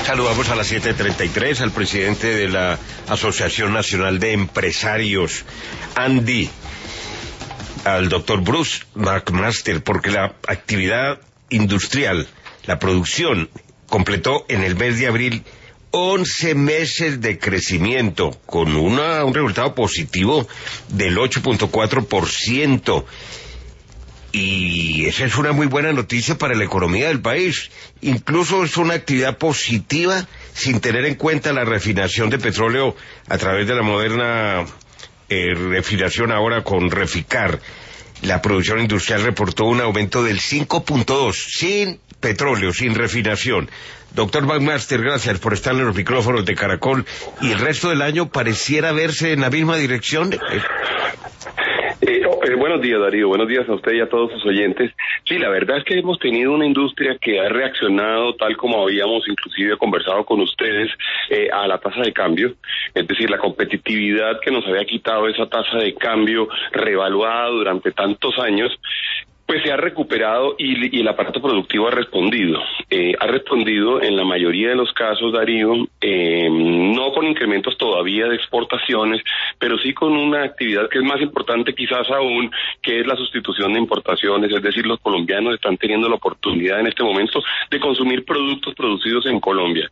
Saludamos a las 7:33 al presidente de la Asociación Nacional de Empresarios, Andy, al doctor Bruce McMaster, porque la actividad industrial, la producción, completó en el mes de abril 11 meses de crecimiento, con un resultado positivo del 8.4%. Y esa es una muy buena noticia para la economía del país. Incluso es una actividad positiva sin tener en cuenta la refinación de petróleo a través de la moderna refinación ahora con Reficar. La producción industrial reportó un aumento del 5.2 sin petróleo, sin refinación. Doctor McMaster, gracias por estar en los micrófonos de Caracol. ¿Y el resto del año pareciera verse en la misma dirección? Buenos días, Darío. Buenos días a usted y a todos sus oyentes. Sí, la verdad es que hemos tenido una industria que ha reaccionado tal como habíamos inclusive conversado con ustedes a la tasa de cambio. Es decir, la competitividad que nos había quitado esa tasa de cambio revaluada durante tantos años, pues se ha recuperado y el aparato productivo ha respondido. Ha respondido en la mayoría de los casos, Darío, no con incrementos todavía de exportaciones, pero sí con una actividad que es más importante quizás aún, que es la sustitución de importaciones. Es decir, los colombianos están teniendo la oportunidad en este momento de consumir productos producidos en Colombia.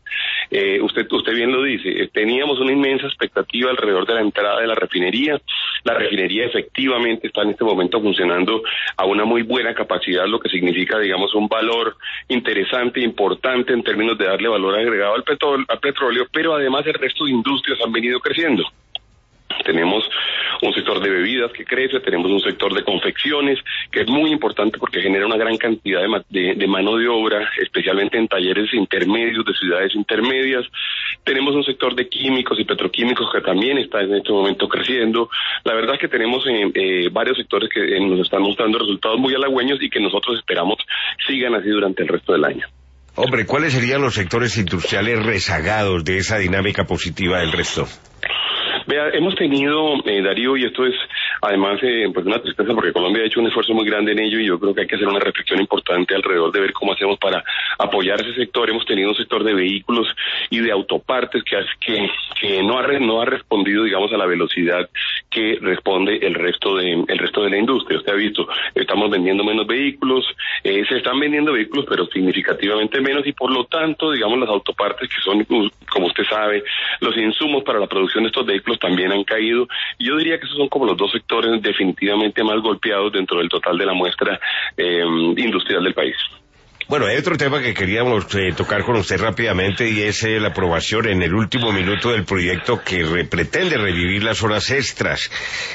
Usted bien lo dice, teníamos una inmensa expectativa alrededor de la entrada de la refinería. La refinería efectivamente está en este momento funcionando a una muy buena capacidad, lo que significa, digamos, un valor interesante, importante en términos de darle valor agregado al petróleo, pero además el resto de industrias han venido creciendo. Tenemos un sector de bebidas que crece, tenemos un sector de confecciones que es muy importante porque genera una gran cantidad de mano de obra, especialmente en talleres intermedios de ciudades intermedias. Tenemos un sector de químicos y petroquímicos que también está en este momento creciendo. La verdad es que tenemos varios sectores que nos están mostrando resultados muy halagüeños y que nosotros esperamos sigan así durante el resto del año. Hombre, ¿cuáles serían los sectores industriales rezagados de esa dinámica positiva del resto? Vea, hemos tenido, Darío, y esto es además pues una tristeza porque Colombia ha hecho un esfuerzo muy grande en ello y yo creo que hay que hacer una reflexión importante alrededor de ver cómo hacemos para apoyar ese sector. Hemos tenido un sector de vehículos y de autopartes que no ha respondido, digamos, a la velocidad que responde el resto de la industria. Usted ha visto, estamos vendiendo menos vehículos, se están vendiendo vehículos pero significativamente menos y por lo tanto, digamos, las autopartes que son, como usted sabe, los insumos para la producción de estos vehículos también han caído. Y yo diría que esos son como los dos sectores definitivamente más golpeados dentro del total de la muestra industrial del país. Bueno, hay otro tema que queríamos tocar con usted rápidamente y es la aprobación en el último minuto del proyecto que pretende revivir las horas extras.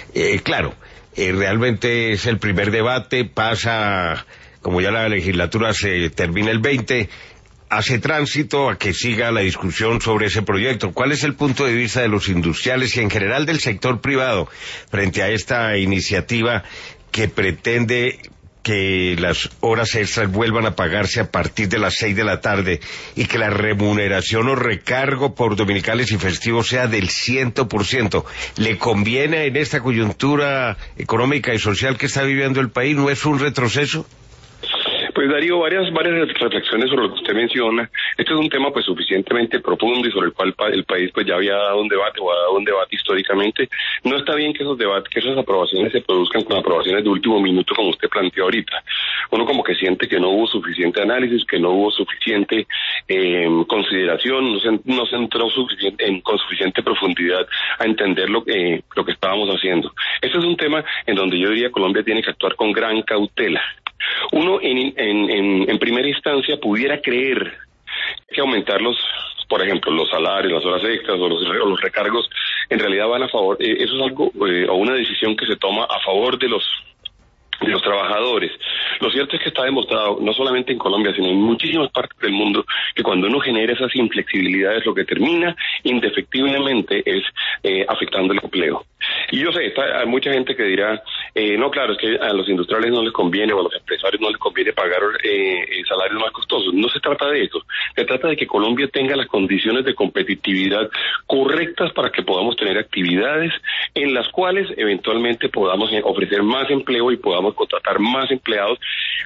Realmente es el primer debate, pasa, como ya la legislatura se termina el 20, hace tránsito a que siga la discusión sobre ese proyecto. ¿Cuál es el punto de vista de los industriales y en general del sector privado frente a esta iniciativa que pretende que las horas extras vuelvan a pagarse a partir de las 6 de la tarde y que la remuneración o recargo por dominicales y festivos sea del 100%? ¿Le conviene en esta coyuntura económica y social que está viviendo el país? ¿No es un retroceso? Pues Darío, varias reflexiones sobre lo que usted menciona. Este es un tema pues suficientemente profundo y sobre el cual el país pues ya había dado un debate o ha dado un debate históricamente. No está bien que esos debates, que esas aprobaciones se produzcan con aprobaciones de último minuto como usted planteó ahorita. Uno como que siente que no hubo suficiente análisis, que no hubo suficiente consideración, no se entró con suficiente profundidad a entender lo que estábamos haciendo. Este es un tema en donde yo diría Colombia tiene que actuar con gran cautela. Uno en primera instancia pudiera creer que aumentar por ejemplo, los salarios, las horas extras o los recargos en realidad van a favor, eso es algo o una decisión que se toma a favor de los trabajadores. Lo cierto es que está demostrado, no solamente en Colombia, sino en muchísimas partes del mundo, que cuando uno genera esas inflexibilidades, lo que termina indefectiblemente es afectando el empleo. Y yo sé, hay mucha gente que dirá, no, claro, es que a los industriales no les conviene o a los empresarios no les conviene pagar salarios más costosos. No se trata de eso. Se trata de que Colombia tenga las condiciones de competitividad correctas para que podamos tener actividades en las cuales eventualmente podamos ofrecer más empleo y podamos contratar más empleados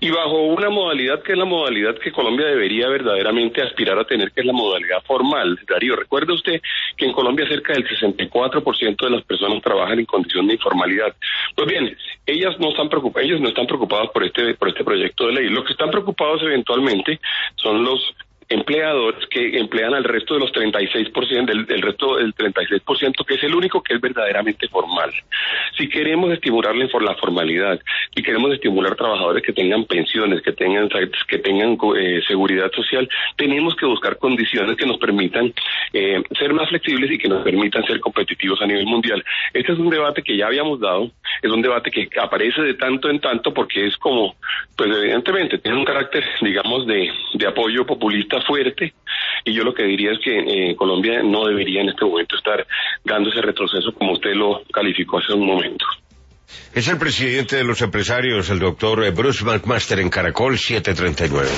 y bajo una modalidad que es la modalidad que Colombia debería verdaderamente aspirar a tener, que es la modalidad formal. Darío, recuerde usted que en Colombia cerca del 64% de las personas trabajan en condición de informalidad. Pues bien, ellos no están preocupados por este proyecto de ley. Los que están preocupados eventualmente son los empleadores que emplean al resto de los 36%, del resto del 36%, que es el único que es verdaderamente formal. Si queremos estimular la formalidad, si queremos estimular trabajadores que tengan pensiones, que tengan seguridad social, tenemos que buscar condiciones que nos permitan ser más flexibles y que nos permitan ser competitivos a nivel mundial. Este es un debate que ya habíamos dado, es un debate que aparece de tanto en tanto porque es como, pues evidentemente tiene un carácter, digamos, de apoyo populista fuerte, y yo lo que diría es que Colombia no debería en este momento estar dando ese retroceso como usted lo calificó hace un momento. Es el presidente de los empresarios, el doctor Bruce McMaster, en Caracol 739.